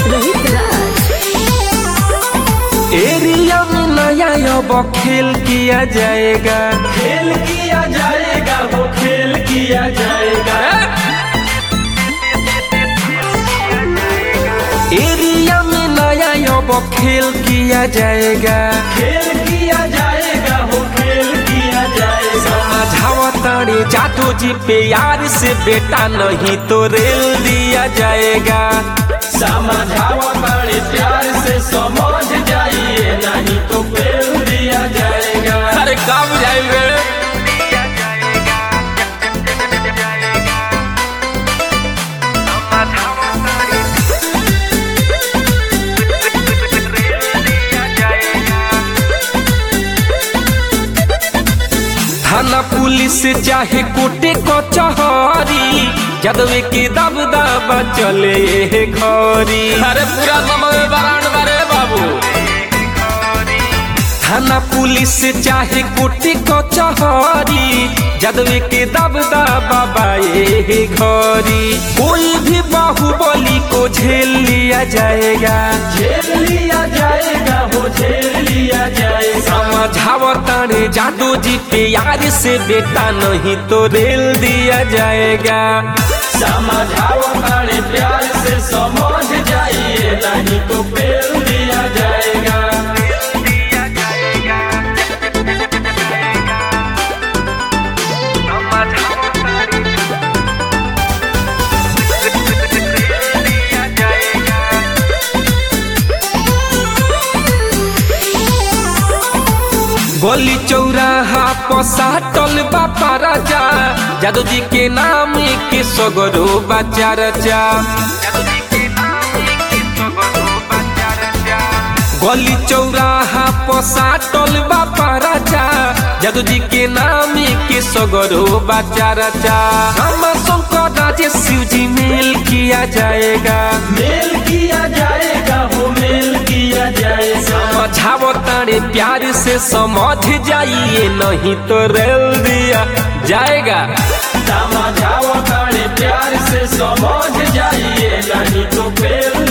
Rohit Raj. Area में नया अब खेल किया जाएगा, खेल किया जाएगा, वो खेल किया जाएगा। एरिया में नया अब खेल किया जाएगा, खेल किया जाएगा, वो खेल किया जाएगा। समझावतारे जादू जी पे यार से बेटा नहीं तो रेल दिया जाएगा। समझावा बड़े प्यार से समझ जाइए, नहीं तो फेल दिया जाएगा। अरे कब जाएंगे? थाना पुलिस चाहे कोटे कचहरी, जदवे के दबदबा चले घरी। अरे पूरा बरान बारे बाबू। थाना पुलिस चाहे कोटे कचहरी, जदवे के दबदबा बाए घरी। कोई भी बाहुबली को झेल लिया जाएगा, झेल लिया जाएगा, वो झेल लिया जाएगा। समझावतारे जादू जी पे यार से बेटा नहीं तो रेल दिया जाएगा। समझावा बड़े प्यार से समझ जाइए, नहीं तो फेल दिया जाएगा। गली चौराहा पसाटल बापा राजा, जादू जी के नाम के सगरो बच्चा रचा। गली चौराहा पसाटल बापा राजा, जादू जी के नाम के सगरो बच्चा रचा। हम शंकर राजे शिव जी मेल किया जाएगा, मेल किया जाएगा, वो मेल किया जाएगा। समझावतारे प्यार से समझ जाइए, नहीं तो रेल दिया जाएगा। समझावा बड़े प्यार से समझ जाइए, नहीं तो फेल